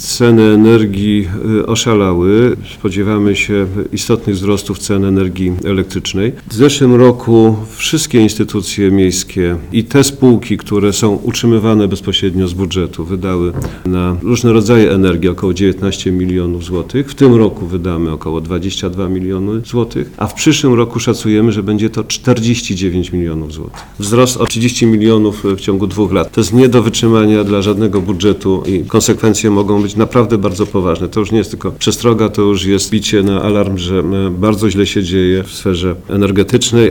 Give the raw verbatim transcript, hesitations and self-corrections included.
Ceny energii oszalały. Spodziewamy się istotnych wzrostów cen energii elektrycznej. W zeszłym roku wszystkie instytucje miejskie i te spółki, które są utrzymywane bezpośrednio z budżetu, wydały na różne rodzaje energii około dziewiętnaście milionów złotych. W tym roku wydamy około dwadzieścia dwa miliony złotych, a w przyszłym roku szacujemy, że będzie to czterdzieści dziewięć milionów złotych. Wzrost o trzydzieści milionów w ciągu dwóch lat. To jest nie do wytrzymania dla żadnego budżetu i konsekwencje mogą być naprawdę bardzo poważne. To już nie jest tylko przestroga, to już jest bicie na alarm, że bardzo źle się dzieje w sferze energetycznej,